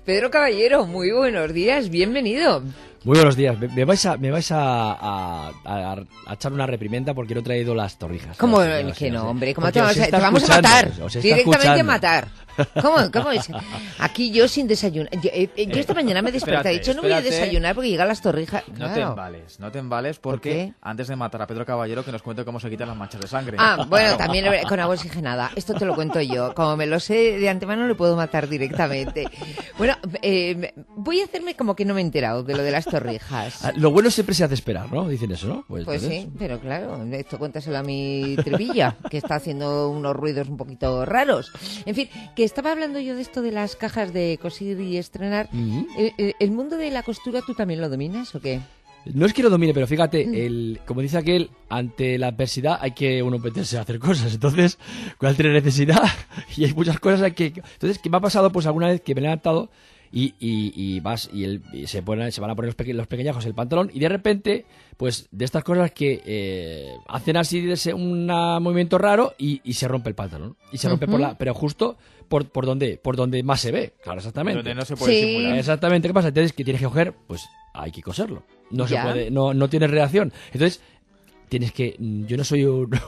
Pedro Caballero, muy buenos días, bienvenido. Muy buenos días. Me vais a echar una reprimenda porque no he traído las torrijas. ¿Cómo que no, hombre? ¿Cómo te vamos a matar? Directamente a matar. ¿Cómo es? Aquí yo sin desayunar. Yo esta mañana me desperté, he dicho no voy a desayunar porque llegan las torrijas. No te embales porque antes de matar a Pedro Caballero que nos cuente cómo se quitan las manchas de sangre. Bueno, también con agua oxigenada. Esto te lo cuento yo. Como me lo sé de antemano, le puedo matar directamente. Bueno, voy a hacerme como que no me he enterado de lo de las torrijas. Lo bueno siempre se hace esperar, ¿no? Dicen eso, ¿no? Pues sí, pero claro, esto cuéntaselo a mi trivilla, que está haciendo unos ruidos un poquito raros. En fin, que estaba hablando yo de esto de las cajas de coser y estrenar. ¿El mundo de la costura tú también lo dominas o qué? No es que lo domine, pero fíjate, como dice aquel, ante la adversidad hay que uno meterse a hacer cosas. Entonces, cuando tiene necesidad y hay muchas cosas hay que... Entonces, ¿qué me ha pasado? Pues alguna vez que me he levantado y se van a poner los pequeñajos el pantalón y de repente, pues de estas cosas que hacen así un movimiento raro y se rompe el pantalón. Y se rompe pero justo por donde más se ve, claro, exactamente. Donde no se puede simular. Exactamente, ¿qué pasa? Entonces, ¿qué tienes que coger? Pues hay que coserlo. No se puede, no tienes reacción. Entonces, tienes que... Yo no soy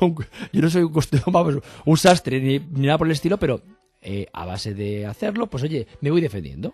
un sastre ni nada por el estilo, pero a base de hacerlo, pues oye, me voy defendiendo.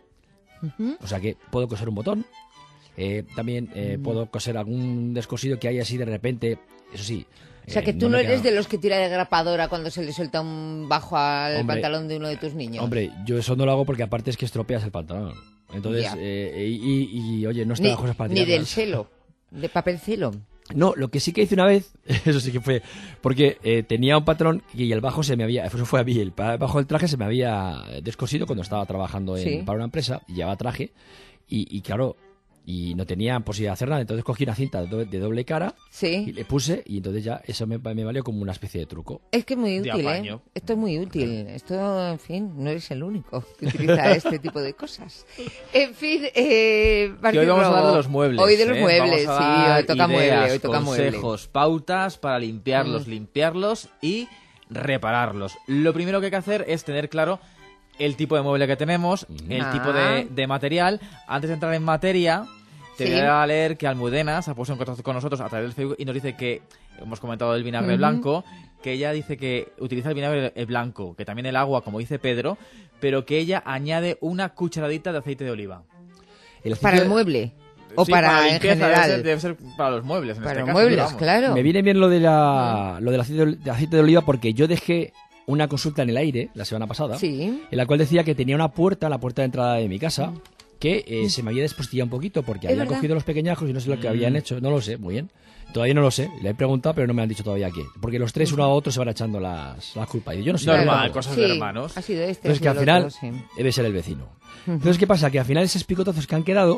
O sea que puedo coser un botón, también puedo coser algún descosido que haya así de repente, eso sí. O sea que tú no eres de los que tira de grapadora cuando se le suelta un bajo al pantalón de uno de tus niños. Hombre, yo eso no lo hago porque aparte es que estropeas el pantalón. Entonces, oye, no está las cosas para tirarlas. Ni del celo, de papel celo. No, lo que sí que hice una vez, eso sí que fue, porque tenía un patrón y el bajo eso fue a mí, el bajo del traje se me había descosido cuando estaba trabajando para una empresa, y llevaba traje, y claro, y no tenía posibilidad de hacer nada, entonces cogí una cinta de doble cara y le puse, y entonces ya eso me valió como una especie de truco. Es que es muy útil, esto es muy útil, esto, en fin, no eres el único que utiliza este tipo de cosas. En fin, que hoy vamos a hablar de los muebles. Hoy de los muebles, hoy toca mueble, hoy toca consejos, pautas para limpiarlos y repararlos. Lo primero que hay que hacer es tener claro el tipo de mueble que tenemos, el tipo de material. Antes de entrar en materia, te voy a leer que Almudena se ha puesto en contacto con nosotros a través del Facebook y nos dice que, hemos comentado del vinagre blanco, que ella dice que utiliza el vinagre blanco, que también el agua, como dice Pedro, pero que ella añade una cucharadita de aceite de oliva. ¿Para el mueble? ¿O para en general? Debe ser para los muebles, para los muebles, claro. Me viene bien lo del aceite de oliva porque yo dejé una consulta en el aire la semana pasada, en la cual decía que tenía una puerta, la puerta de entrada de mi casa, que se me había despostillado un poquito porque habían cogido los pequeñajos y no sé lo que habían hecho, no lo sé, muy bien. Todavía no lo sé, le he preguntado, pero no me han dicho todavía qué. Porque los tres, uno a otro, se van echando las culpas. Y yo no sé. Normal, cosas de hermanos. Ha sido entonces, que al final debe ser el vecino. Entonces, ¿qué pasa? Que al final esos picotazos que han quedado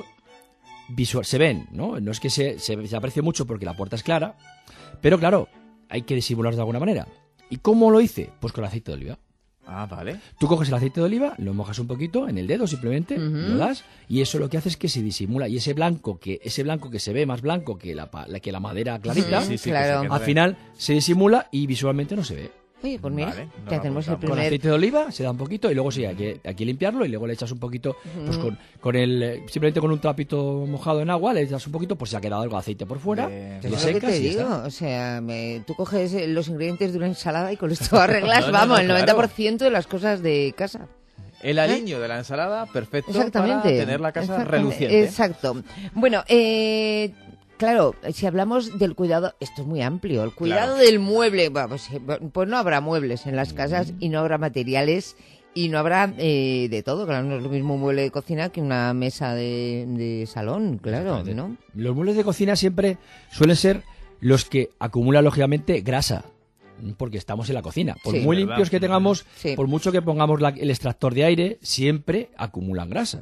se ven, ¿no? No es que se aprecie mucho porque la puerta es clara, pero claro, hay que disimularlo de alguna manera. ¿Y cómo lo hice? Pues con aceite de oliva. Vale. Tú coges el aceite de oliva, lo mojas un poquito en el dedo simplemente, lo das, y eso lo que hace es que se disimula. Y ese blanco que se ve más blanco que la madera clarita, claro. Al final se disimula y visualmente no se ve. Oye, pues mira, ya tenemos el primer... Con aceite de oliva se da un poquito y luego sí, hay que limpiarlo y luego le echas un poquito, pues simplemente con un trapito mojado en agua, le echas un poquito, pues se ha quedado algo de aceite por fuera, le secas y ya está. O sea, tú coges los ingredientes de una ensalada y con esto arreglas, el 90% de las cosas de casa. El aliño de la ensalada, perfecto para tener la casa reluciente. Exacto. Bueno, claro, si hablamos del cuidado, esto es muy amplio, el cuidado del mueble, pues no habrá muebles en las casas y no habrá materiales y no habrá de todo, claro, no es lo mismo un mueble de cocina que una mesa de salón, claro, ¿no? Los muebles de cocina siempre suelen ser los que acumulan lógicamente grasa, porque estamos en la cocina. Por muy limpios que tengamos, por mucho que pongamos el extractor de aire, siempre acumulan grasa.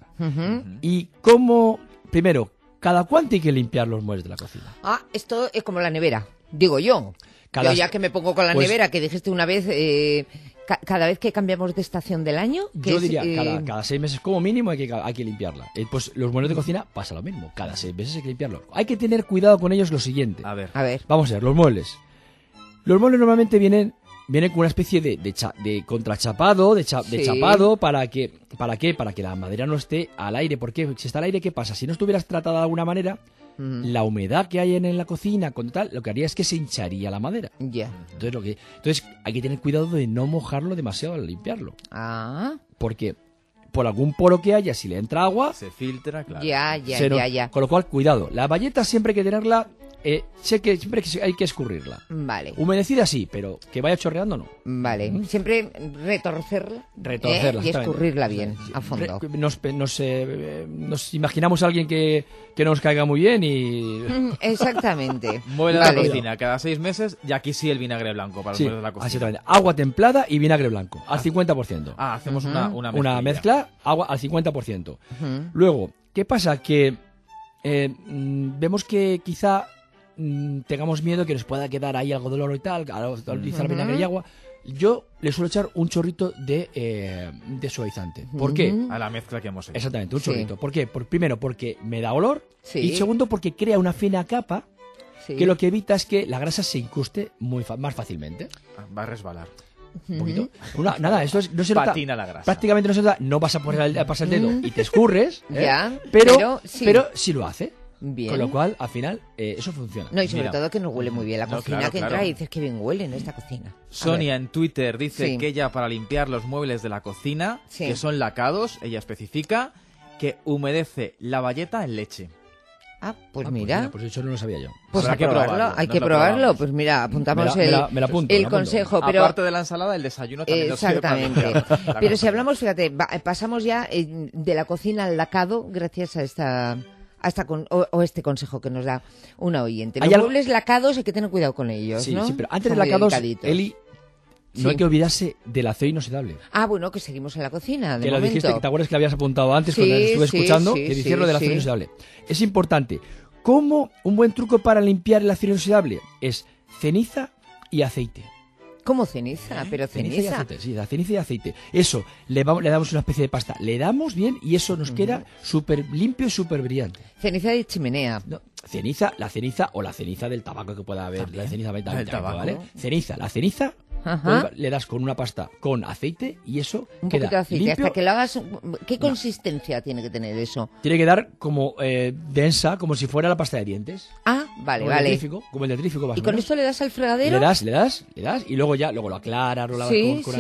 Y cómo, primero, ¿cada cuánto hay que limpiar los muebles de la cocina? Esto es como la nevera, digo yo. Yo ya que me pongo con la nevera, que dijiste una vez, cada vez que cambiamos de estación del año... Yo diría, cada 6 meses como mínimo hay que limpiarla. Pues los muebles de cocina pasa lo mismo, cada 6 meses hay que limpiarlo. Hay que tener cuidado con ellos lo siguiente. A ver. Vamos a ver, los muebles. Los muebles normalmente vienen viene con una especie de contrachapado, de chapado, ¿para qué? Para que la madera no esté al aire. Porque si está al aire, ¿qué pasa? Si no estuvieras tratada de alguna manera, la humedad que hay en la cocina, con tal, lo que haría es que se hincharía la madera. Ya. Entonces hay que tener cuidado de no mojarlo demasiado al limpiarlo. Ah. Porque por algún poro que haya, si le entra agua, se filtra, claro. Ya. Con lo cual, cuidado. La bayeta siempre hay que tenerla... siempre hay que escurrirla. Vale. Humedecida sí, pero que vaya chorreando no. Vale. Siempre retorcerla. Y escurrirla bien, a fondo. Nos imaginamos a alguien que nos caiga muy bien y... Exactamente. Mueve la cocina cada 6 meses y aquí sí el vinagre blanco para los muebles de la cocina. Exactamente. Agua templada y vinagre blanco, al 50%. Hacemos una mezcla, agua al 50%. Luego, ¿qué pasa? Que vemos que quizá tengamos miedo que nos pueda quedar ahí algo de olor y tal, al utilizar vinagre y agua. Yo le suelo echar un chorrito de suavizante. ¿Por qué? A la mezcla que hemos hecho. Exactamente, un chorrito. ¿Por qué? Primero, porque me da olor. Y segundo, porque crea una fina capa que lo que evita es que la grasa se incruste más fácilmente. Va a resbalar. Un poquito. Nada, esto no se nota. Patina la grasa. Prácticamente no se nota. No vas a pasar el dedo y te escurres. Ya, pero sí lo hace. Bien. Con lo cual, al final, eso funciona. No, y sobre todo que nos huele muy bien la cocina, claro, que entra y dices que bien huele en esta cocina. Sonia en Twitter dice que ella, para limpiar los muebles de la cocina, que son lacados, ella especifica que humedece la bayeta en leche. Ah, pues mira. Pues eso no lo sabía yo. Pues hay que probarlo. Hay que probarlo. Pues mira, apuntamos el consejo. Pero aparte de la ensalada, el desayuno también nos sirve para exactamente. Pero si hablamos, fíjate, pasamos ya de la cocina al lacado gracias a este consejo que nos da una oyente. Los muebles lacados hay que tener cuidado con ellos, ¿no? Sí, pero antes de lacados, Eli, no hay que olvidarse del acero inoxidable. Ah, bueno, que seguimos en la cocina, de que momento. Lo dijiste, que te acuerdas que lo habías apuntado antes cuando estuve escuchando, que decías lo del acero inoxidable. Es importante. ¿Cómo un buen truco para limpiar el acero inoxidable? Es ceniza y aceite. ¿Cómo ceniza? Pero ceniza y aceite, sí, la ceniza y aceite. Eso, le damos una especie de pasta. Le damos bien y eso nos queda súper limpio y súper brillante. Ceniza de chimenea. No, la ceniza o la ceniza del tabaco que pueda haber. ¿También? La ceniza del tabaco, ¿Vale? La ceniza, le das con una pasta con aceite y eso un queda poquito de aceite, limpio. hasta que lo hagas. ¿Qué consistencia tiene que tener eso? Tiene que dar como densa, como si fuera la pasta de dientes. Ah, vale. Como el detrífico, más ¿Y o con menos. esto le das al fregadero? Le das y luego lo aclaras, lo lavas con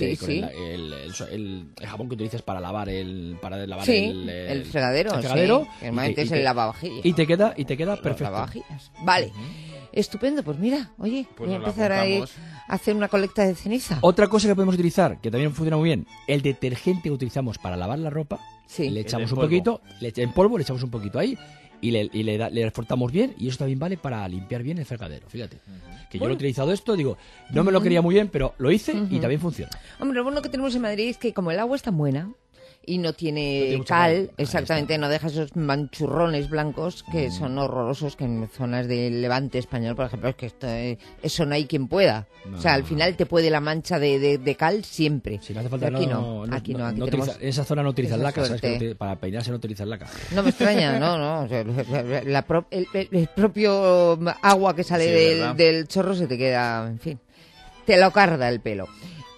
el jabón que utilizas para lavar el fregadero. Sí. Normalmente es el lavavajillas. Y te queda perfecto. Vale. Estupendo, pues mira, oye, voy a empezar a hacer una colecta de ceniza. Otra cosa que podemos utilizar, que también funciona muy bien, el detergente que utilizamos para lavar la ropa, le echamos un poquito, en polvo, le echamos un poquito ahí y le reforzamos bien, y eso también vale para limpiar bien el fregadero, fíjate. Que yo lo he utilizado esto, digo, no me lo quería muy bien, pero lo hice y también funciona. Hombre, lo bueno que tenemos en Madrid es que como el agua es tan buena y no tiene cal, exactamente, no deja esos manchurrones blancos que son horrorosos, que en zonas del Levante español, por ejemplo, es que eso no hay quien pueda. O sea, al final te puede la mancha de cal siempre. Si no hace falta, aquí no tenemos en esa zona no utilizan laca, ¿sabes? Que para peinarse no utilizan laca. No me extraña, no. O sea, el propio agua que sale del chorro se te queda, en fin, te lo carda el pelo.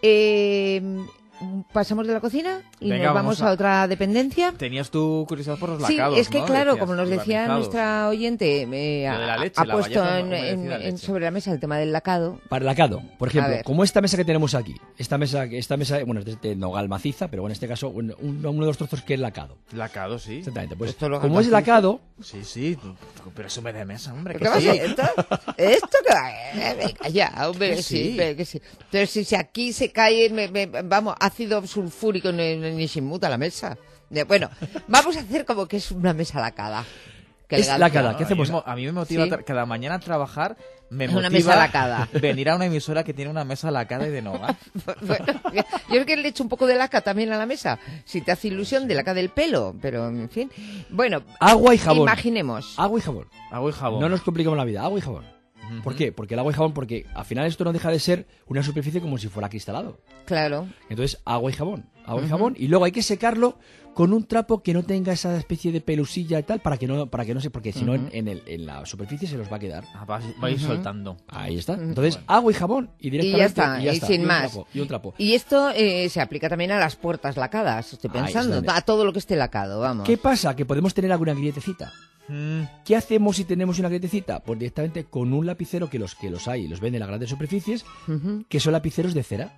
Pasamos de la cocina y nos vamos a otra dependencia. Tenías tu curiosidad por los lacados, sí, es que ¿no? claro, Decías, como nos decía nuestra oyente, ha puesto sobre la mesa el tema del lacado. Para el lacado, por ejemplo, como esta mesa que tenemos aquí, esta mesa, bueno, es de nogal maciza, pero en este caso uno de los trozos que es lacado. Lacado, sí. Exactamente, pues como es lacado... Sí, pero sume de mesa, hombre. ¿Qué va a ser esto? ¿Esto qué va? Venga, ya, hombre, sí. Entonces, si aquí se cae, vamos, ácido sulfúrico ni se inmuta la mesa. Bueno, vamos a hacer como que es una mesa lacada. Es lacada, ¿qué hacemos? A mí me motiva cada mañana a trabajar, me motiva una mesa lacada. Venir a una emisora que tiene una mesa lacada y de nogal. Bueno, yo creo que le echo un poco de laca también a la mesa, si te hace ilusión, de laca del pelo, pero en fin. Bueno, agua y jabón. Imaginemos. Agua y jabón. No nos complicamos la vida, agua y jabón. ¿Por qué? Porque el agua y jabón, porque al final esto no deja de ser una superficie como si fuera cristalado. Claro. Entonces, agua y jabón. agua y jabón, y luego hay que secarlo con un trapo que no tenga esa especie de pelusilla y tal, para que no se, porque si no en la superficie se los va a quedar. Va a ir soltando. Ahí está. Entonces, agua y jabón y directamente. Y ya está, sin más. Y un trapo. Y esto se aplica también a las puertas lacadas, estoy pensando, a todo lo que esté lacado, vamos. ¿Qué pasa? Que podemos tener alguna grietecita. ¿Qué hacemos si tenemos una grietecita? Pues directamente con un lapicero que los hay, los venden en las grandes superficies, que son lapiceros de cera.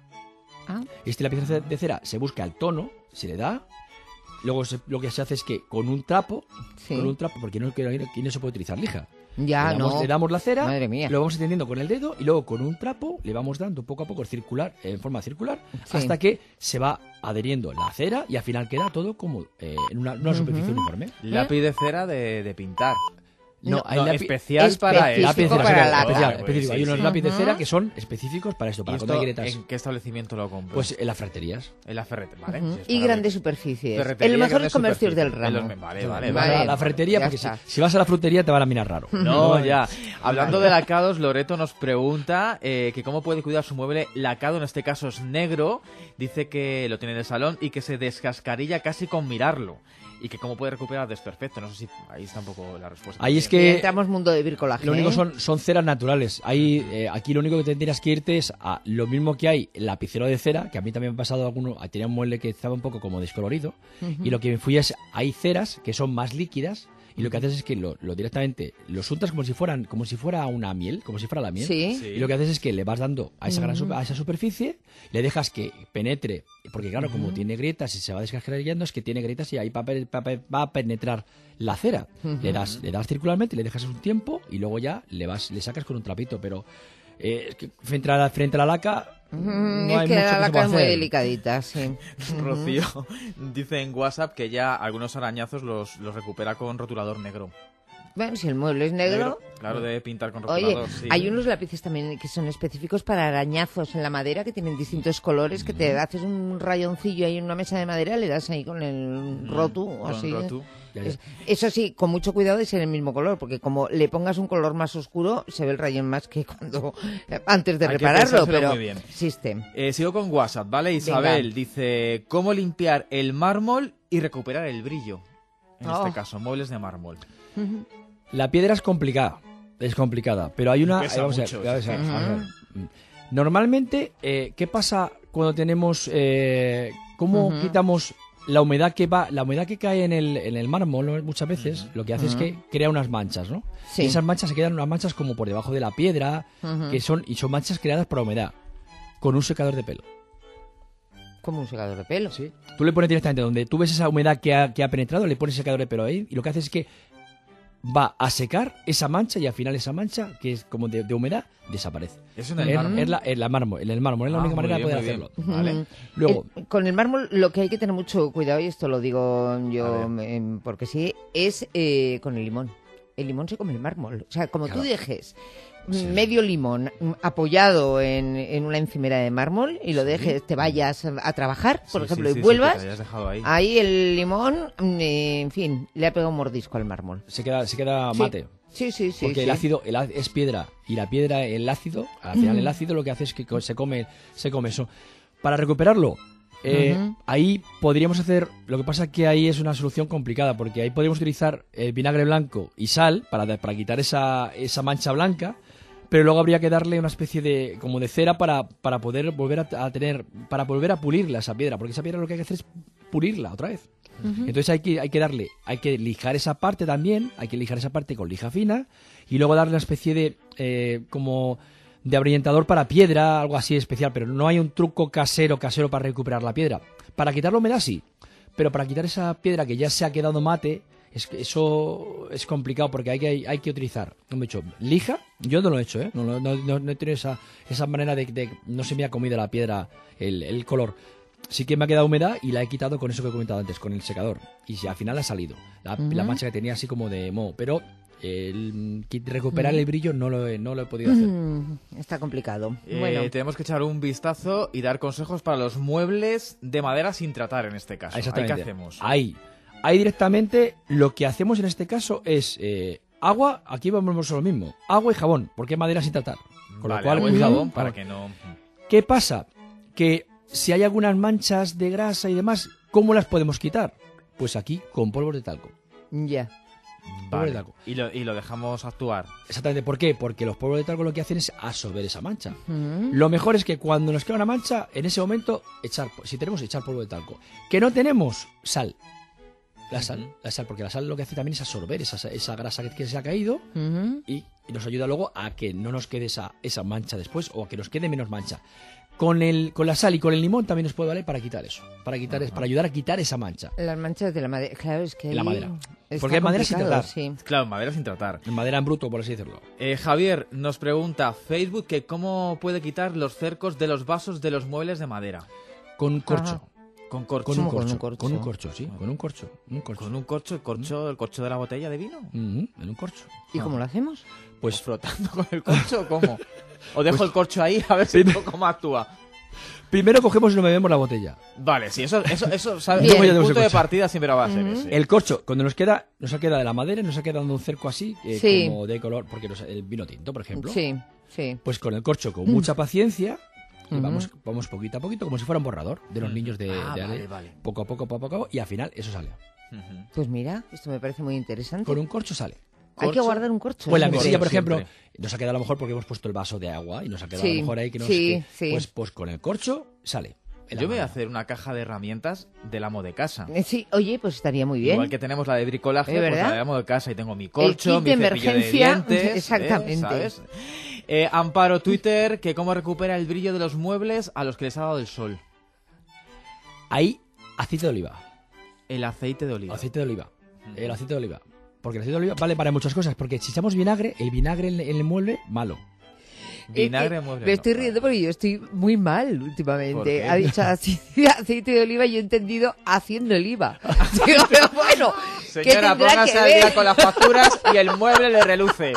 Este lapicero de cera se busca el tono, se le da. Luego lo que se hace es que con un trapo, porque no se puede utilizar lija. Le damos la cera, madre mía, lo vamos extendiendo con el dedo y luego con un trapo le vamos dando poco a poco en forma circular, hasta que se va adheriendo la cera y al final queda todo como en una superficie uniforme. Lápiz de cera de pintar. No, especial para el lápiz para la específico. Hay unos lápices de cera que son específicos para esto, para cuando hay grietas. ¿En qué establecimiento lo compro? Pues en las ferreterías. En la ferretería, ¿vale? Y grandes superficies. En los mejores comercios del ramo. Vale. La ferretería, porque si vas a la frutería te van a mirar raro. No, ya. Hablando de lacados, Loreto nos pregunta que cómo puede cuidar su mueble lacado, en este caso es negro. Dice que lo tiene en el salón y que se descascarilla casi con mirarlo. Y que cómo puede recuperar desperfecto. No sé si ahí está un poco la respuesta. Ahí es que entramos mundo de bricolaje. Lo único son ceras naturales. Aquí lo único que tendrías que irte es a lo mismo que hay el lapicero de cera, que a mí también me ha pasado alguno. Tenía un mueble que estaba un poco como descolorido. Y lo que me fui es, hay ceras que son más líquidas. Y lo que haces es que lo directamente los untas como si fuera una miel, como si fuera la miel. Sí. Y lo que haces es que le vas dando a esa superficie, le dejas que penetre, porque claro, como tiene grietas y se va descascarillando, es que tiene grietas y ahí va a penetrar la cera. Le das circularmente, le dejas un tiempo y luego ya le sacas con un trapito, pero frente a la laca no hay es que mucho la laca es muy hacer. delicadita, sí. Rocío dice en WhatsApp que ya algunos arañazos los recupera con rotulador negro. Bueno, si el mueble es negro... Claro, de pintar con rotulador. Oye, hay unos lápices también que son específicos para arañazos en la madera, que tienen distintos colores, que te haces un rayoncillo ahí en una mesa de madera, le das ahí con el rotu, así. Eso sí, con mucho cuidado de ser el mismo color, porque como le pongas un color más oscuro, se ve el rayón más que cuando antes de repararlo, pero muy bien. existe. Sigo con WhatsApp, ¿vale? Isabel dice, ¿cómo limpiar el mármol y recuperar el brillo? En este caso, muebles de mármol. La piedra es complicada, pero hay una... Vamos a ver. Normalmente, ¿qué pasa cuando tenemos... ¿Cómo quitamos la humedad que cae en el mármol? ¿No? Muchas veces lo que hace es que crea unas manchas, ¿no? Sí. Y esas manchas se quedan unas manchas como por debajo de la piedra, que son manchas creadas por humedad, con un secador de pelo. Como un secador de pelo. Sí. Tú le pones directamente donde tú ves esa humedad que ha penetrado, le pones secador de pelo ahí, y lo que hace es que va a secar esa mancha y al final esa mancha, que es como de humedad, desaparece. ¿Eso en el mármol? En el mármol, es la única manera de poder hacerlo. Vale. Luego, con el mármol lo que hay que tener mucho cuidado, y esto lo digo yo porque sí, es con el limón. El limón se come el mármol. O sea, como tú dejes medio limón apoyado en una encimera de mármol y lo dejes, te vayas a trabajar, por ejemplo, y vuelvas, ahí el limón, en fin, le ha pegado un mordisco al mármol. Se queda mate. Sí. Porque el ácido es piedra y la piedra, el ácido, al final el ácido lo que hace es que se come eso. Para recuperarlo, ahí podríamos hacer, lo que pasa es que ahí es una solución complicada, porque ahí podríamos utilizar vinagre blanco y sal para quitar esa mancha blanca, pero luego habría que darle una especie de cera para poder volver para volver a pulirla esa piedra, porque esa piedra lo que hay que hacer es pulirla otra vez. Entonces hay que lijar esa parte también, hay que lijar esa parte con lija fina y luego darle una especie de como de ahuyentador para piedra, algo así especial, pero no hay un truco casero para recuperar la piedra. Para quitar la humedad sí, pero para quitar esa piedra que ya se ha quedado mate, eso es complicado, porque hay que utilizar, como he dicho, lija. Yo no lo he hecho, no he tenido esa manera de no se me ha comido la piedra el color. Sí que me ha quedado humedad y la he quitado con eso que he comentado antes, con el secador, y al final ha salido la mancha que tenía así como de moho, pero recuperar el brillo no lo he podido hacer. Está complicado. Bueno, tenemos que echar un vistazo y dar consejos para los muebles de madera sin tratar, en este caso. Exactamente. ¿Qué hacemos? Ahí directamente lo que hacemos en este caso es agua, aquí vamos a lo mismo, agua y jabón, porque es madera sin tratar. Con lo cual, agua y cuidado, jabón para que no... ¿Qué pasa? Que si hay algunas manchas de grasa y demás, ¿cómo las podemos quitar? Pues aquí, con polvos de talco. Ya. Polvos de Vale. talco. Y lo dejamos actuar. Exactamente, ¿por qué? Porque los polvos de talco lo que hacen es absorber esa mancha. Mm. Lo mejor es que cuando nos queda una mancha, en ese momento, si tenemos, echar polvo de talco. Que no tenemos, sal. La sal, porque la sal lo que hace también es absorber esa grasa que se ha caído Ujú. y nos ayuda luego a que no nos quede esa mancha después o a que nos quede menos mancha. Con la sal y con el limón también nos puede valer para quitar eso, para ayudar a quitar esa mancha. Las manchas de la madera. Claro, es que En la ahí madera. está Porque hay madera sin complicado, tratar. sí. Claro, madera sin tratar. En madera en bruto, por así decirlo. Javier nos pregunta Facebook que cómo puede quitar los cercos de los vasos de los muebles de madera. Con corcho. Ajá. Con corcho. Con un ¿Cómo con corcho. un corcho? Con un corcho, sí. Con un corcho. Con un corcho, el corcho de la botella de vino. Ujú, en un corcho. ¿Y cómo lo hacemos? Pues frotando con el corcho o cómo. O dejo el corcho ahí a ver si cómo actúa. Primero cogemos y nos bebemos la botella. Vale, sí, eso ¿sabes? Bien. El Yo punto ya de sé. partida siempre va a ser ese. El corcho, cuando nos ha quedado de la madera, nos ha quedado un cerco así, Sí. como de color, porque el vino tinto, por ejemplo. Sí, sí. Pues con el corcho, con mucha paciencia, y Ujú. vamos poquito a poquito, como si fuera un borrador de los niños de Vale, vale. poco a poco, y al final eso sale. Ujú. Pues mira, esto me parece muy interesante. Con un corcho sale. Hay que corcho. guardar un corcho. O en la siempre. mesilla, por ejemplo, Siempre. nos ha quedado a lo mejor porque hemos puesto el vaso de agua y nos ha quedado a Sí, lo mejor ahí que nos... sí, sí. Pues con el corcho sale. En la Yo me voy a mano. hacer una caja de herramientas del amo de casa. Sí, oye, pues estaría muy bien. Igual que tenemos la de bricolaje, ¿Es pues verdad? la de amo de casa y tengo mi corcho, kit mi de cepillo emergencia, de dientes, exactamente. ¿sabes? Amparo Twitter, que cómo recupera el brillo de los muebles a los que les ha dado el sol. Ahí, aceite de oliva. El aceite de oliva. Aceite de oliva. El aceite de oliva. Porque el aceite de oliva vale para muchas cosas. Porque si echamos vinagre, el vinagre en el mueble, malo. Vinagre de mueble. Me no. estoy riendo porque yo estoy muy mal ¿Por últimamente. qué? Ha dicho aceite de oliva y yo he entendido haciendo el IVA. Digo, pero bueno, ¿qué Señora, tendrá póngase que al día ver? con las facturas y el mueble le reluce.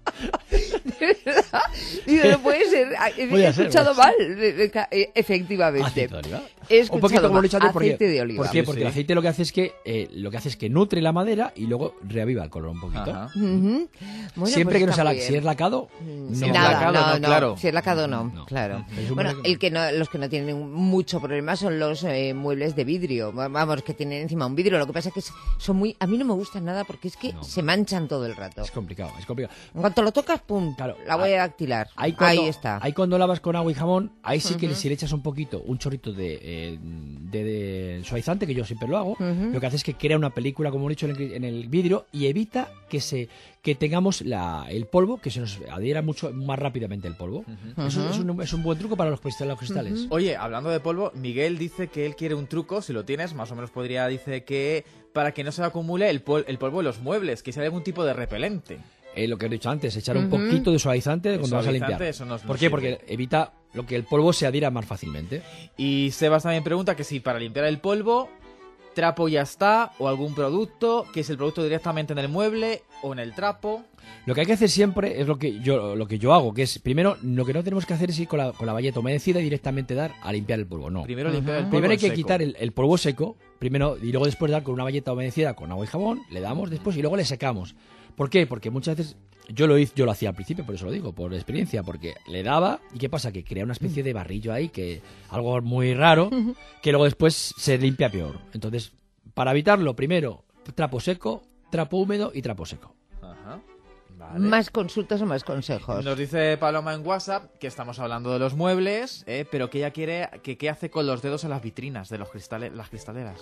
Digo, no puede ser. He Puede ser, escuchado puede mal. Efectivamente. Aceite de oliva. He Un poquito escuchado como lo he mal. dicho antes, ¿por qué? Aceite de oliva. ¿Por qué? Sí, Porque sí. el aceite lo que hace es que nutre la madera y luego reaviva el color un poquito. Ajá. Ujú. Bueno, Siempre pues que no está sea muy bien. si es lacado, Si no. es Nada, lacado, no, no, claro. Si es lacado, no, No. claro. Es un Bueno, buen- los que no tienen mucho problema son los muebles de vidrio. Vamos, que tienen encima un vidrio. Lo que pasa es que son muy... A mí no me gustan nada porque es que No. se manchan todo el rato. Es complicado, es complicado. En cuanto lo tocas, pum, Claro, la voy a dactilar. Ahí está. Ahí cuando lavas con agua y jabón, ahí sí que si le echas un poquito, un chorrito de suavizante, que yo siempre lo hago, Ujú. lo que hace es que crea una película, como he dicho, en el vidrio y evita que tengamos el polvo, que se nos adhiera mucho más rápidamente el polvo. Eso es un buen truco para los cristales. Oye, hablando de polvo, Miguel dice que él quiere un truco, si lo tienes, más o menos dice que para que no se acumule el polvo en los muebles, que sea algún tipo de repelente. Lo que he dicho antes, echar un poquito de suavizante cuando vas a limpiar. Suavizante, eso nos ¿Por qué? sirve. Porque evita que el polvo se adhiera más fácilmente. Y Sebas también pregunta que si para limpiar el polvo, trapo ya está, o algún producto, que es el producto directamente en el mueble o en el trapo. Lo que hay que hacer siempre es lo que yo hago, que es, primero, lo que no tenemos que hacer es ir con la bayeta humedecida y directamente dar a limpiar el polvo, no. Primero limpiar el polvo. Primero hay que seco. quitar el polvo seco, primero, y luego después dar con una bayeta humedecida con agua y jabón, le damos después y luego le secamos. ¿Por qué? Porque muchas veces, yo lo hacía al principio, por eso lo digo, por experiencia, porque le daba, ¿y qué pasa? Que crea una especie de barrillo ahí, que algo muy raro, que luego después se limpia peor. Entonces, para evitarlo, primero, trapo seco, trapo húmedo y trapo seco. Ajá. Vale. Más consultas o más consejos. Nos dice Paloma en WhatsApp que estamos hablando de los muebles, pero que ella quiere que qué hace con los dedos en las vitrinas de las cristaleras.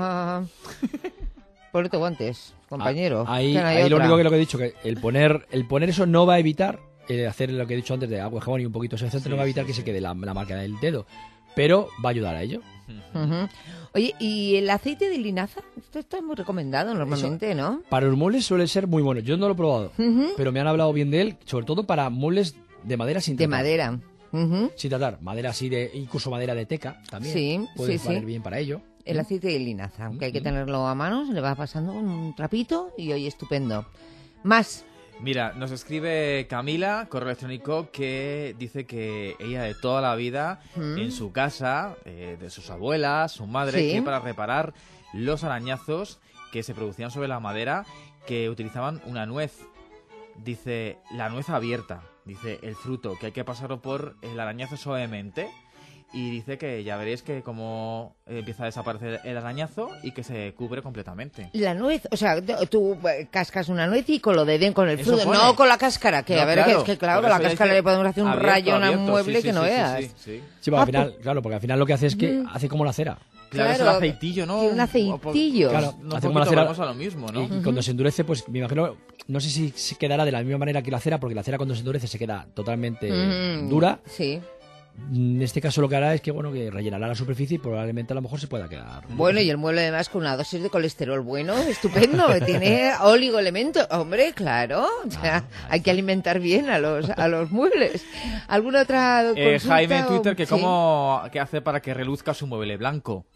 Ponete guantes, compañero. Ahí Que no hay lo otra. único que he dicho, que el poner eso no va a evitar hacer lo que he dicho antes de agua, jabón y un poquito de suavizante, no va a evitar que se quede la marca del dedo, pero va a ayudar a ello. Ujú. Oye, ¿y el aceite de linaza? Esto está muy recomendado normalmente, ¿no? Para los muebles suele ser muy bueno. Yo no lo he probado, pero me han hablado bien de él, sobre todo para muebles de madera sin De tratar. madera. Ujú. Sin tratar. Madera así incluso madera de teca también. Sí, puede sí, valer sí. bien para ello. El aceite de linaza, aunque hay que tenerlo a mano, se le va pasando con un trapito y hoy estupendo. Más. Mira, nos escribe Camila, correo electrónico, que dice que ella de toda la vida en su casa, de sus abuelas, su madre, Sí. que para reparar los arañazos que se producían sobre la madera, que utilizaban una nuez. Dice, la nuez abierta, dice el fruto, que hay que pasarlo por el arañazo suavemente y dice que ya veréis que como empieza a desaparecer el arañazo y que se cubre completamente. La nuez, o sea, tú cascas una nuez y con lo de dentro, con el Eso fruto, pone. no con la cáscara, que No, a ver, claro, que es que claro, por con la eso ya cáscara dice le podemos hacer un abierto, rayo a un abierto, mueble sí, que no sí, sí, veas. sí, sí. Sí, porque al final, claro, porque al final lo que hace es que hace como la cera. Claro, es el Claro, aceitillo, ¿no? tiene un aceitillo. Claro, No, hace un como la poquito cera. volvemos a lo mismo, ¿no? Y cuando se endurece, pues me imagino, no sé si se quedará de la misma manera que la cera, porque la cera cuando se endurece se queda totalmente dura. Sí. En este caso lo que hará es que, bueno, que rellenará la superficie y probablemente a lo mejor se pueda quedar. Bueno, y el mueble además con una dosis de colesterol bueno, estupendo, tiene oligoelementos. Hombre, claro, o sea, hay que alimentar bien a los muebles. ¿Alguna otra consulta? Jaime en Twitter, que Sí. qué hace para que reluzca su mueble blanco.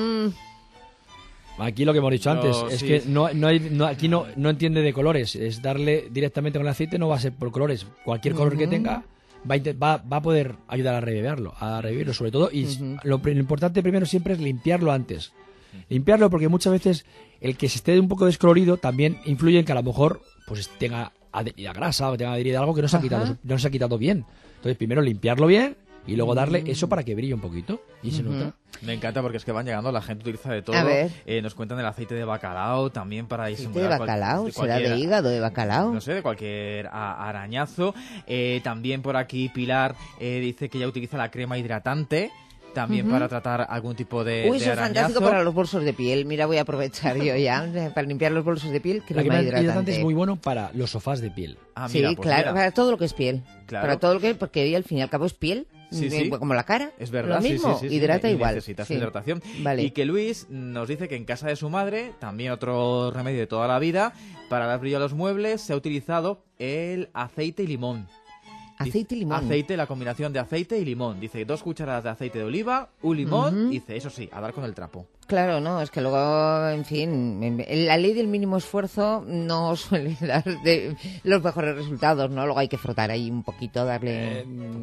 Aquí lo que hemos dicho antes es sí. que aquí no entiende de colores. Es darle directamente con el aceite, no va a ser por colores. Cualquier color que tenga va a poder ayudar a revivirlo sobre todo. Y lo importante primero siempre es limpiarlo antes. Limpiarlo porque muchas veces el que se esté un poco descolorido también influye en que a lo mejor pues tenga grasa o tenga adherida algo que no se ha quitado bien. Entonces primero limpiarlo bien y luego darle eso para que brille un poquito y se nota. Me encanta porque es que van llegando, la gente utiliza de todo. A ver. Nos cuentan el aceite de bacalao también para ¿Aceite de disimular bacalao? ¿Será de hígado de bacalao? No sé, de cualquier arañazo. También por aquí Pilar dice que ya utiliza la crema hidratante. También para tratar algún tipo de Uy, eso es arañazo. fantástico para los bolsos de piel. Mira, voy a aprovechar yo ya para limpiar los bolsos de piel. La Crema crema hidratante hidratante es muy bueno para los sofás de piel. Ah, Sí, mira, pues claro, mira. para todo lo que es piel. Claro. Para todo lo que porque hoy al fin y al cabo es piel, Sí, sí. como la cara. Es verdad, Lo sí, mismo, sí, sí, hidrata y igual. necesitas Sí. hidratación. Vale. Y que Luis nos dice que en casa de su madre, también otro remedio de toda la vida, para dar brillo a los muebles se ha utilizado el aceite y limón. Aceite y limón. Aceite, la combinación de aceite y limón. Dice 2 cucharadas de aceite de oliva, un limón, dice, eso sí, a dar con el trapo. Claro, no, es que luego, en fin, la ley del mínimo esfuerzo no suele dar los mejores resultados, ¿no? Luego hay que frotar ahí un poquito, darle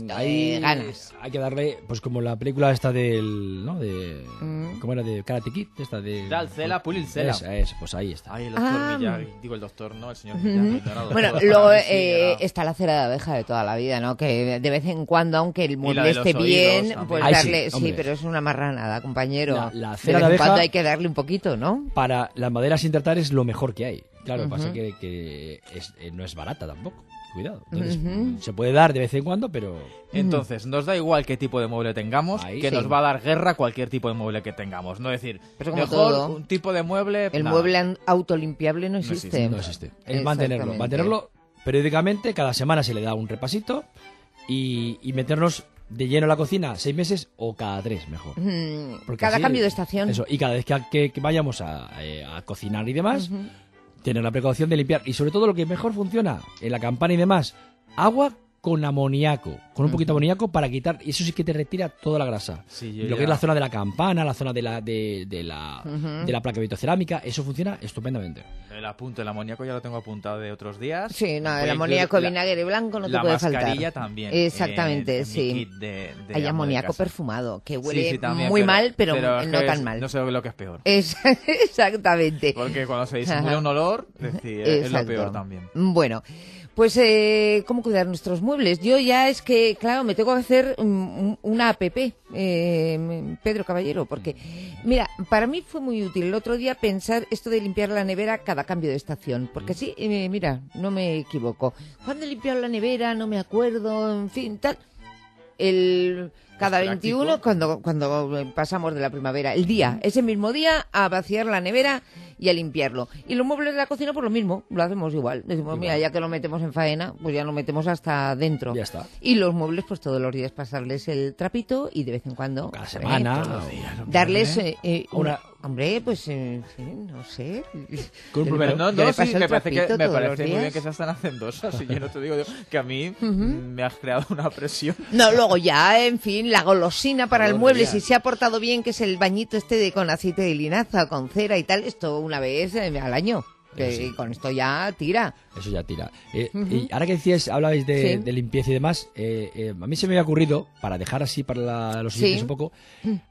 ganas. Hay que darle, pues como la película esta del, ¿no? ¿Cómo era? De Karate Kid, esta de... Dal cela, pulil cela. Esa, pues ahí está. Ay, el doctor Miyagi, digo el doctor, no, el señor Miyagi. no era doctor. Bueno, luego está la cera de abeja de toda la vida, ¿no? Que de vez en cuando, aunque el la mueble de los esté oídos bien, también. pues Ay, darle... sí, hombre. pero es una marranada, compañero. La de cera vez de en abeja- cuando hay que darle un poquito, ¿no? Para las maderas sin tratar es lo mejor que hay. Claro, pasa que no es barata tampoco. Cuidado. Entonces, se puede dar de vez en cuando, pero... Entonces, nos da igual qué tipo de mueble tengamos, Ahí que sí. nos va a dar guerra cualquier tipo de mueble que tengamos. No decir, Pero como mejor todo. un tipo de mueble... El nada. mueble autolimpiable no existe. No existe. Es mantenerlo. Exactamente. Mantenerlo periódicamente, cada semana se le da un repasito y meternos de lleno en la cocina 6 meses o cada 3 mejor. Porque Cada así- cambio de estación. Eso, y cada vez que vayamos a cocinar y demás, tener la precaución de limpiar. Y sobre todo lo que mejor funciona en la campana y demás, agua con amoníaco, con un poquito de amoníaco para quitar, y eso sí que te retira toda la grasa. Sí, yo lo ya- que es la zona de la campana, la zona de la placa vitrocerámica, eso funciona estupendamente. El apunte, el amoníaco ya lo tengo apuntado de otros días. Sí, no, Voy el a amoníaco, incluir vinagre blanco no te la puede faltar. mascarilla también. Exactamente, en mi sí. kit de Hay amo de amoníaco casa. perfumado, que huele Sí, sí, también, muy mal, pero es no que tan mal. No sé lo que es peor. Exactamente. Porque cuando se disimula Ajá. un olor, es decir, es lo Exacto. peor también. Bueno, pues ¿cómo cuidar nuestros muebles? Yo ya es que, claro, me tengo que hacer una app, Pedro Caballero, porque, mira, para mí fue muy útil el otro día pensar esto de limpiar la nevera cada cambio de estación, porque sí, mira, no me equivoco. ¿Cuándo he limpiado la nevera? No me acuerdo, en fin, tal. Cada ¿Es 21, práctico? cuando pasamos de la primavera, el día, ese mismo día, a vaciar la nevera y a limpiarlo. Y los muebles de la cocina, pues lo mismo, lo hacemos igual. Decimos, mira, ya que lo metemos en faena, pues ya lo metemos hasta dentro. Ya está. Y los muebles, pues todos los días pasarles el trapito y de vez en cuando... Cada hombre, semana. todos o- los días, darles Una- hombre, pues sí, no sé. Con un Yo plumero. No, le no, paso sí, el me parece, trapito me todos los parece muy bien días. que seas tan hacendosa. Si yo no te digo que a mí me has creado una presión. No, luego ya, en fin, la golosina para el Todos los mueble, días. si se ha portado bien, que es el bañito este de con aceite de linaza, con cera y tal, esto una vez al año. Que Sí. con esto ya tira. Eso ya tira. Y ahora que decías, hablabais Sí. de limpieza y demás, a mí se me había ocurrido, para dejar así para los Sí. siguientes un poco,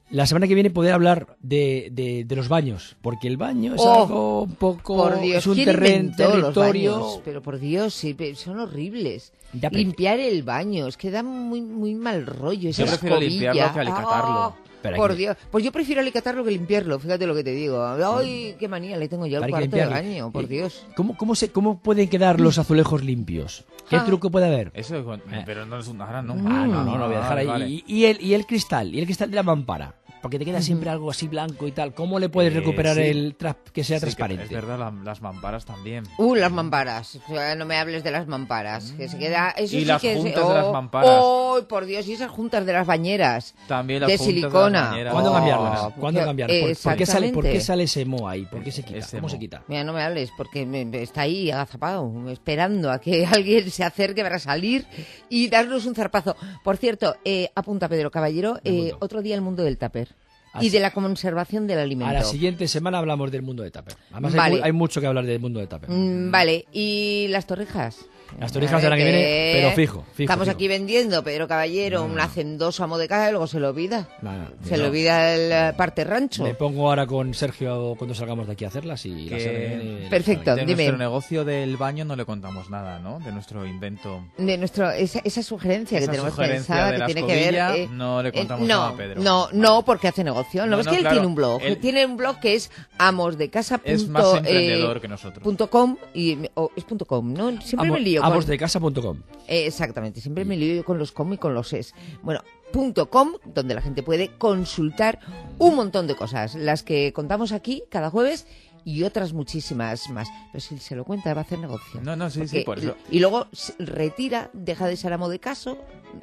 la semana que viene poder hablar de los baños, porque el baño es algo un poco... Por Dios, es un ¿quién inventó los territorio... baños? Pero por Dios, sí, son horribles. Ya, pero- Limpiar el baño, es que da muy, muy mal rollo esa Yo prefiero escobilla. limpiarlo que alicatarlo. Pero hay Por que- Dios, pues yo prefiero alicatarlo que limpiarlo, fíjate lo que te digo. Ay, qué manía le tengo yo al Para que cuarto de limpiarlo. baño, por Dios. ¿Cómo pueden quedar los azulejos limpios? ¿Qué truco puede haber? Eso, pero no es ahora, ¿no? No, voy a dejar ahí. Vale. Y el cristal de la mampara, porque te queda siempre algo así blanco y tal. ¿Cómo le puedes recuperar sí. que sea Sí, transparente? Es verdad, las mamparas también. Las mamparas. O sea, no me hables de las mamparas. Que se queda. Eso Y sí las que juntas de las mamparas. ¡Oh, por Dios! Y esas juntas de las bañeras. También las de juntas de silicona. las bañeras. ¿Cuándo Oh, cambiarlas? ¿Cuándo porque- cambiar? ¿Por qué sale exactamente. ese moho ahí? ¿Por qué se quita? Ese ¿Cómo se moho. quita? Mira, no me hables, porque está ahí agazapado, esperando a que alguien se acerque para salir y darnos un zarpazo. Por cierto, apunta Pedro Caballero, otro día el mundo del tupper. Y de la conservación del alimento. A la siguiente semana hablamos del mundo de tupper. Además Vale. hay mucho que hablar del mundo de tupper. Vale, ¿y las torrijas? Las torrijas de la que viene, pero fijo. Estamos fijo. aquí vendiendo, Pedro Caballero, un hacendoso amo de casa y luego se lo olvida. Se le no. olvida el parte rancho. Me pongo ahora con Sergio cuando salgamos de aquí a hacerlas y la semana que viene- Perfecto. De Dime. nuestro negocio del baño no le contamos nada, ¿no? De nuestro invento. De esa sugerencia Esa que tenemos sugerencia pensada de que la tiene que ver. escobilla, no le contamos no, nada a Pedro. No, porque hace negocio. No, No, es no, que él claro, tiene un blog. él- Tiene un blog que es amosdecasa. Es más emprendedor que nosotros. .com es .com, ¿no? Siempre me lío con... Amosdecasa.com. Exactamente, siempre me lío yo con los com y con los es. Bueno, .com, donde la gente puede consultar un montón de cosas, las que contamos aquí cada jueves y otras muchísimas más. Pero si se lo cuenta, va a hacer negocio. No, sí, Porque- por eso. Y luego retira, deja de ser amo de caso,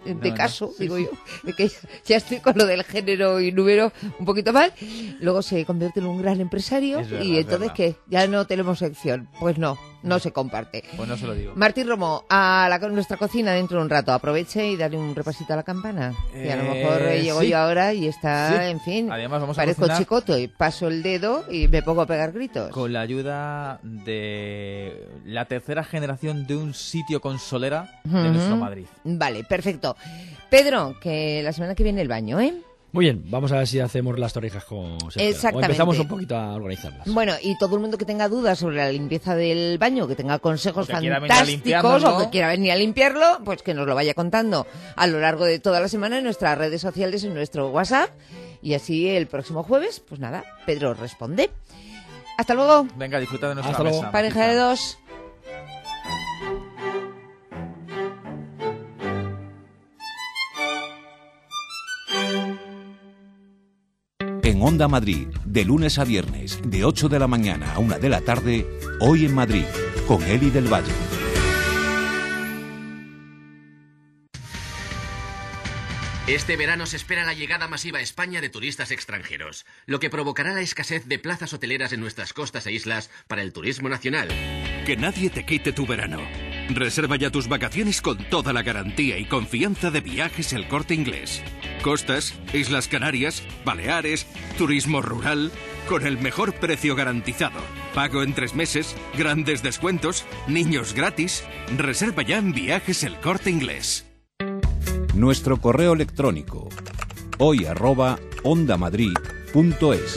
digo yo, de que ya estoy con lo del género y número un poquito mal. Luego se convierte en un gran empresario Es verdad, y es entonces verdad. ¿qué? Ya no tenemos sección. Pues no se comparte. Pues no se lo digo. Martín Romo, a nuestra cocina dentro de un rato. Aproveche y dale un repasito a la campana. Que a lo mejor llego sí. yo ahora y está, Sí. en fin, Además, vamos a parezco cocinar- chicoto y paso el dedo y me pongo a pegar gritos. Con la ayuda de la tercera generación de un sitio con solera de Ujú. nuestro Madrid. Vale, perfecto. Pedro, que la semana que viene el baño, ¿eh? Muy bien, vamos a ver si hacemos las torrijas con Sergio. Exactamente. O empezamos un poquito a organizarlas. Bueno, y todo el mundo que tenga dudas sobre la limpieza del baño, que tenga consejos O que quiera venir a fantásticos limpiárnoslo. o que quiera venir a limpiarlo, pues que nos lo vaya contando a lo largo de toda la semana en nuestras redes sociales, en nuestro WhatsApp. Y así el próximo jueves, pues nada, Pedro responde. Hasta luego, Venga, disfruta de nuestra Hasta luego. mesa. pareja de dos. En Onda Madrid, de lunes a viernes, de 8 de la mañana a 1 de la tarde, Hoy en Madrid, con Eli del Valle. Este verano se espera la llegada masiva a España de turistas extranjeros, lo que provocará la escasez de plazas hoteleras en nuestras costas e islas para el turismo nacional. Que nadie te quite tu verano. Reserva ya tus vacaciones con toda la garantía y confianza de Viajes El Corte Inglés. Costas, Islas Canarias, Baleares, turismo rural, con el mejor precio garantizado. Pago en 3 meses, grandes descuentos, niños gratis. Reserva ya en Viajes El Corte Inglés. Nuestro correo electrónico, hoy@ondamadrid.es.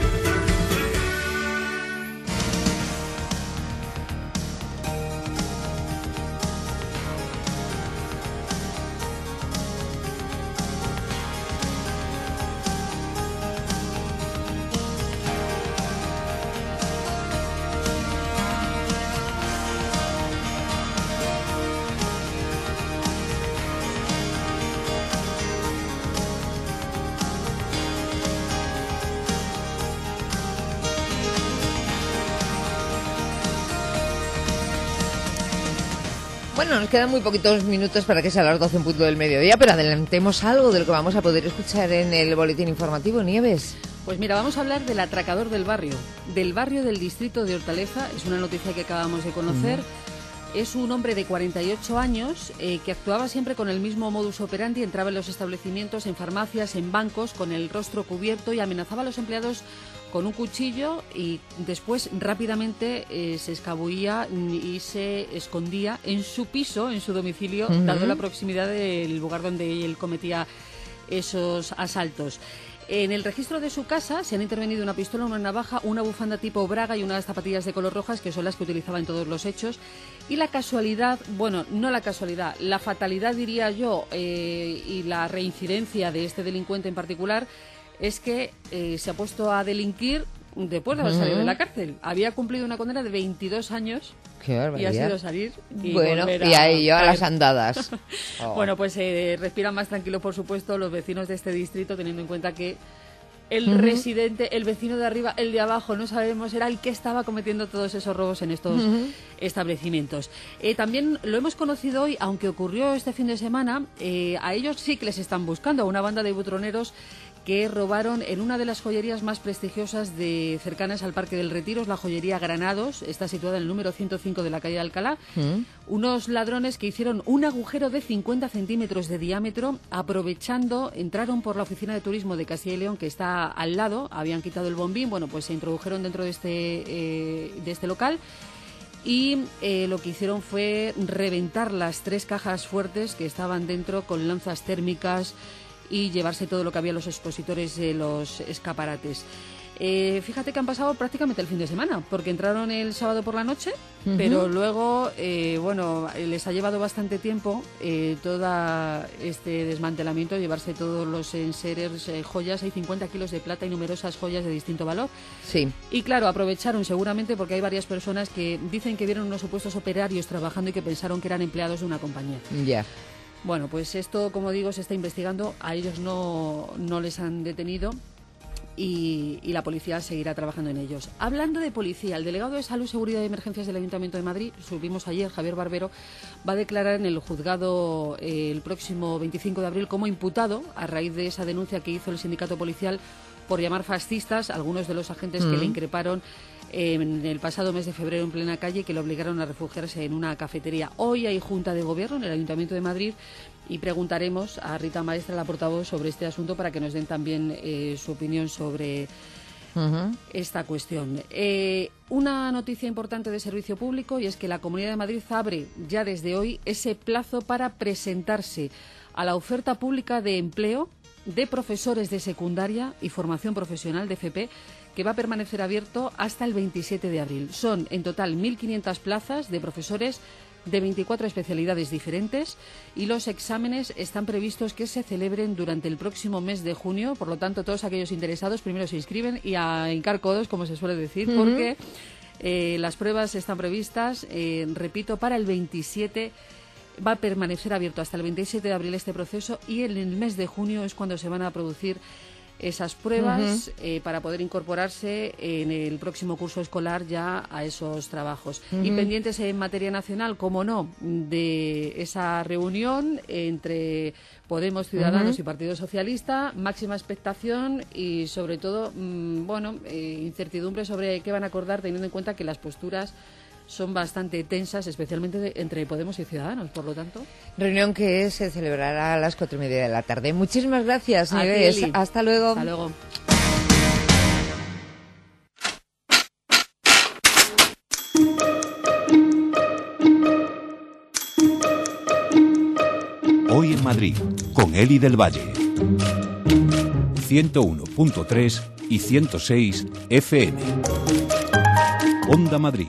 Bueno, nos quedan muy poquitos minutos para que sea las 12 en punto del mediodía, pero adelantemos algo de lo que vamos a poder escuchar en el boletín informativo, Nieves. Pues mira, vamos a hablar del atracador del barrio del distrito de Hortaleza. Es una noticia que acabamos de conocer. Es un hombre de 48 años que actuaba siempre con el mismo modus operandi. Entraba en los establecimientos, en farmacias, en bancos, con el rostro cubierto y amenazaba a los empleados con un cuchillo y después rápidamente se escabullía y se escondía en su piso, en su domicilio, dado la proximidad del lugar donde él cometía esos asaltos. En el registro de su casa se han intervenido una pistola, una navaja, una bufanda tipo braga y unas zapatillas de color rojas, que son las que utilizaba en todos los hechos. Y la casualidad, bueno, no la casualidad, la fatalidad diría yo, y la reincidencia de este delincuente en particular, es que se ha puesto a delinquir después de haber salido de la cárcel. Había cumplido una condena de 22 años. Qué barbaridad. Y ha sido salir y bueno, volver y ahí yo a caer. las andadas. Oh. Bueno, pues respiran más tranquilos, por supuesto, los vecinos de este distrito, teniendo en cuenta que el residente, el vecino de arriba, el de abajo, no sabemos, era el que estaba cometiendo todos esos robos en estos establecimientos. También lo hemos conocido hoy, aunque ocurrió este fin de semana, a ellos sí que les están buscando, a una banda de butroneros que robaron en una de las joyerías más prestigiosas cercanas al Parque del Retiro, es la joyería Granados, está situada en el número 105 de la calle de Alcalá. Unos ladrones que hicieron un agujero de 50 centímetros de diámetro, aprovechando, entraron por la oficina de turismo de Castilla y León, que está al lado, habían quitado el bombín, bueno, pues se introdujeron dentro de este local. Y lo que hicieron fue reventar las 3 cajas fuertes que estaban dentro con lanzas térmicas y llevarse todo lo que había en los expositores de los escaparates. Fíjate que han pasado prácticamente el fin de semana, porque entraron el sábado por la noche, pero luego, bueno, les ha llevado bastante tiempo todo este desmantelamiento, llevarse todos los enseres, joyas, hay 50 kilos de plata y numerosas joyas de distinto valor. Sí. Y claro, aprovecharon seguramente porque hay varias personas que dicen que vieron unos supuestos operarios trabajando y que pensaron que eran empleados de una compañía. Ya. Bueno, pues esto, como digo, se está investigando. A ellos no les han detenido y la policía seguirá trabajando en ellos. Hablando de policía, el delegado de Salud, Seguridad y Emergencias del Ayuntamiento de Madrid, subimos ayer, Javier Barbero, va a declarar en el juzgado el próximo 25 de abril como imputado a raíz de esa denuncia que hizo el sindicato policial por llamar fascistas a algunos de los agentes que le increparon en el pasado mes de febrero en plena calle, que le obligaron a refugiarse en una cafetería. Hoy hay Junta de Gobierno en el Ayuntamiento de Madrid y preguntaremos a Rita Maestra, la portavoz, sobre este asunto para que nos den también su opinión sobre esta cuestión. Una noticia importante de servicio público, y es que la Comunidad de Madrid abre ya desde hoy ese plazo para presentarse a la oferta pública de empleo de profesores de secundaria y formación profesional de FP, que va a permanecer abierto hasta el 27 de abril. Son en total 1.500 plazas de profesores de 24 especialidades diferentes y los exámenes están previstos que se celebren durante el próximo mes de junio. Por lo tanto, todos aquellos interesados primero se inscriben y a hincar codos, como se suele decir, porque las pruebas están previstas, repito, para el 27. Va a permanecer abierto hasta el 27 de abril este proceso y en el mes de junio es cuando se van a producir esas pruebas para poder incorporarse en el próximo curso escolar ya a esos trabajos. Y pendientes en materia nacional, como no, de esa reunión entre Podemos, Ciudadanos y Partido Socialista, máxima expectación y sobre todo, incertidumbre sobre qué van a acordar, teniendo en cuenta que las posturas son bastante tensas, especialmente entre Podemos y Ciudadanos, por lo tanto. Reunión que se celebrará a las 4:30 de la tarde. Muchísimas gracias, A ti, Nieves. Eli. Hasta luego. Hasta luego. Hoy en Madrid, con Eli del Valle. 101.3 y 106 FM. Onda Madrid.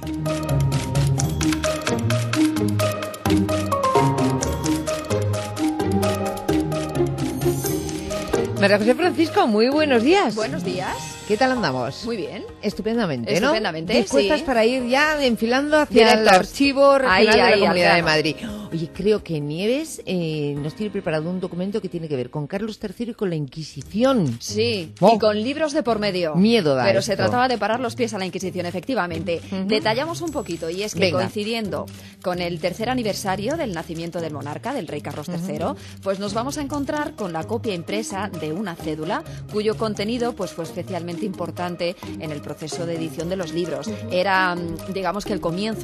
María José Francisco, muy buenos días. Buenos días. ¿Qué tal andamos? Muy bien. Estupendamente, ¿no? Estupendamente, Dispuestas sí. para ir ya enfilando hacia el Directos. archivo regional de la Ahí, Comunidad al de grano. Madrid. Oye, creo que Nieves nos tiene preparado un documento que tiene que ver con Carlos III y con la Inquisición. Sí, Oh. y con libros de por medio. Miedo da Pero esto. se trataba de parar los pies a la Inquisición, efectivamente. Detallamos un poquito, y es que Venga. coincidiendo con el tercer aniversario del nacimiento del monarca, del rey Carlos III, pues nos vamos a encontrar con la copia impresa de una cédula, cuyo contenido pues fue especialmente importante en el proceso de edición de los libros. Era, digamos que el comienzo